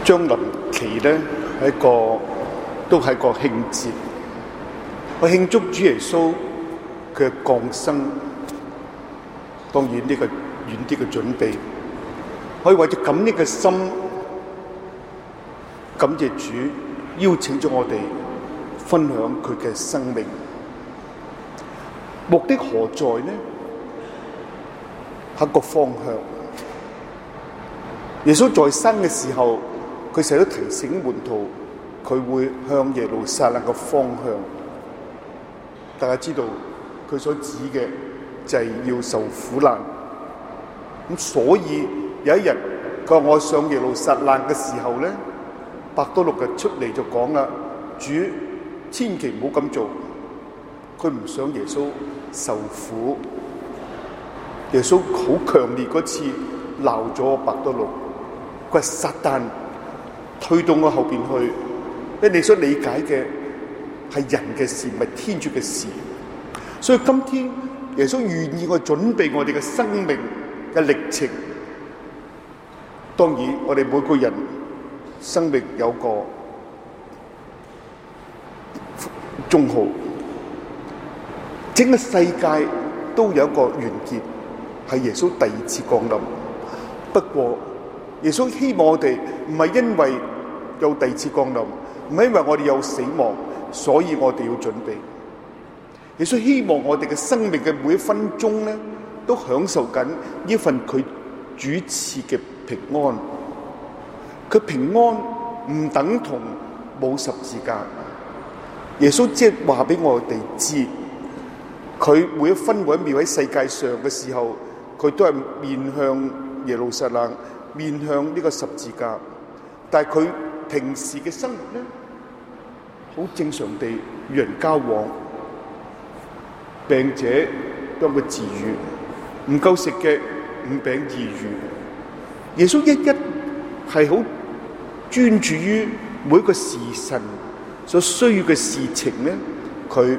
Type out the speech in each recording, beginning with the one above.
將臨期咧都係個慶節，去慶祝主耶穌佢嘅降生。當然呢個遠啲嘅準備，可以為咗感恩嘅心，感謝主邀請咗我哋分享佢嘅生命。目的何在呢？係個方向。耶穌在生嘅時候，佢成日都提醒門徒，佢會向耶路撒冷嘅方向。大家知道佢所指嘅就係要受苦難。咁所以有一日佢話我上耶路撒冷嘅時候咧，伯多祿就出嚟就講啦：主，千祈唔好咁做。佢唔想耶穌受苦。耶穌好強烈嗰次鬧咗伯多祿，佢話撒旦推到我後邊去，因為你所理解嘅係人嘅事，唔係天主嘅事。所以今天耶穌願意去準備我哋嘅生命嘅歷程。當然我哋每個人生命有個終號，整個世界都有一個完結，係耶穌第二次降臨。不過耶穌希望我哋唔係因為有第二次降臨，唔係因為我哋有死亡，所以我哋要準備。耶穌希望我哋嘅生命嘅每一分鐘咧，都享受緊呢份佢主賜嘅平安。佢平安唔等同冇十字架。耶穌即係話俾我哋知，佢每一分每一秒喺世界上嘅時候，佢都係面向耶路撒冷，面向呢個十字架。但係佢平時嘅生活咧，好正常地與人交往，病者幫佢治癒，唔夠食嘅5餅2魚。耶穌一係好專注於每一個時辰所需要嘅事情咧，佢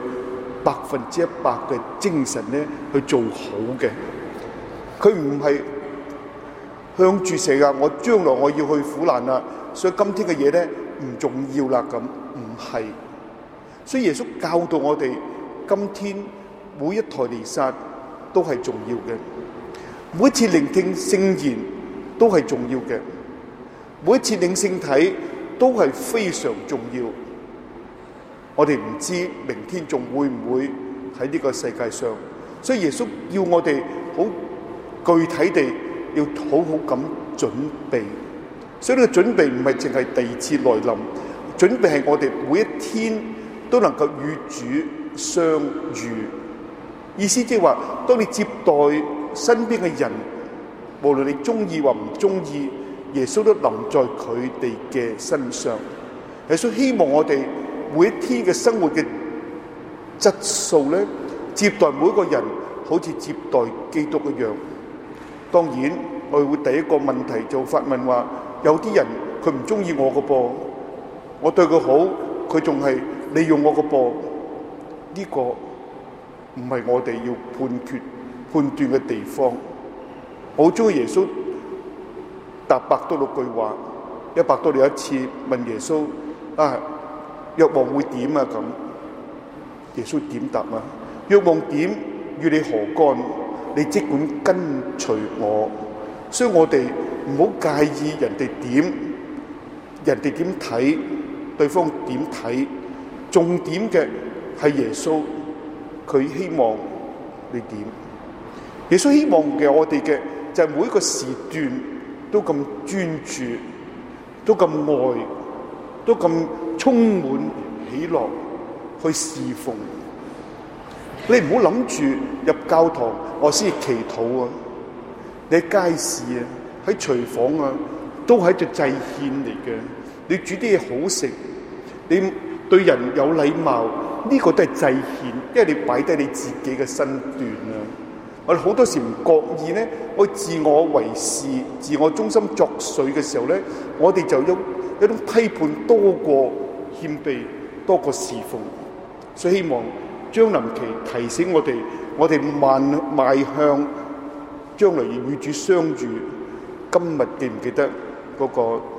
100%嘅精神咧去做好嘅。佢唔係向住成日我將來我要去苦難啦，所以今天嘅嘢咧唔重要啦，咁唔係。所以耶穌教導我哋，今天每一台彌撒都係重要嘅，每一次聆聽聖言都係重要嘅，每一次領聖體都係非常重要。我哋唔知明天仲會唔會喺呢個世界上，所以耶穌要我哋好具體地要好好咁準備。所以呢個準備唔係淨係第二次來臨，準備係我哋每一天都能夠與主相遇。意思即係話，當你接待身邊嘅人，無論你中意或唔中意，耶穌都臨在佢哋嘅身上。耶穌希望我哋每一天嘅生活嘅質素咧，接待每一個人好似接待基督一樣。當然我哋會第一個問題就發問話，有啲人佢唔中意我個噃，我對佢好，佢仲係利用我個噃。呢個唔係我哋要判斷嘅地方。我好中意耶穌答伯多祿句話。伯多祿有一次問耶穌啊，若望會點啊？咁耶穌點答啊？若望點與你何干？你即管跟隨我。所以我哋唔好介意人哋點，人哋點睇，對方點睇，重點嘅係耶穌，佢希望你點。耶穌希望嘅我哋嘅就係每一個時段都咁專注，都咁愛，都咁充滿喜樂去侍奉。你唔好諗住入教堂我先祈禱啊！你喺街市啊，喺廚房啊，都係一隻祭獻嚟嘅。你煮啲嘢好食，你對人有禮貌，呢個都係祭獻，因為你擺低你自己嘅身段啊！我哋好多時唔覺意咧，我自我為是、自我中心作祟嘅時候咧，我哋就有一種批判多過謙卑，多過侍奉。所以希望將臨期提醒我哋邁向將來與主相遇。今日記唔記得嗰個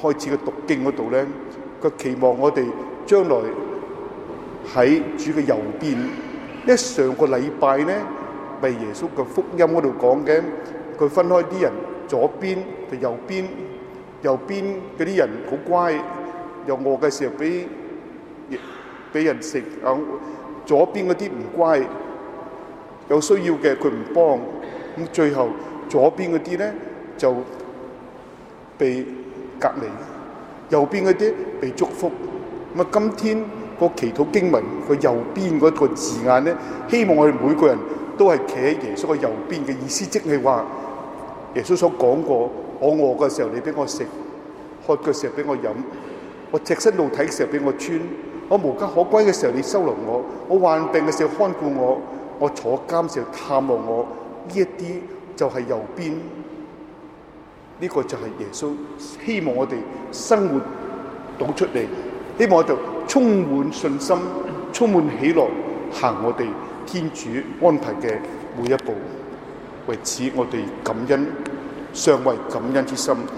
開始嘅讀經嗰度咧，佢期望我哋將來喺主嘅右邊。因為上個禮拜咧，咪耶穌嘅福音嗰度講嘅，佢分開啲人左邊同右邊，右邊嗰啲人好乖，又餓嘅時候俾人食，左邊嗰啲唔乖，有需要嘅佢唔幫，咁最後左邊嗰啲咧就被隔離，右邊嗰啲被祝福。咁啊，今天個祈禱經文佢右邊嗰個字眼咧，希望我哋每個人都係企喺耶穌嘅右邊嘅意思，即係話耶穌所講過：我餓嘅時候你俾我食，渴嘅時候俾我飲，我赤身露體嘅時候俾我穿，我無家可歸嘅時候你收留我，我患病嘅時候看顧我，我坐監時候探望我。呢一啲就係右邊，呢個就係耶穌希望我哋生活到出嚟，希望我哋充滿信心、充滿喜樂，行我哋天主安排嘅每一步。為此我哋感恩，尚為感恩之心。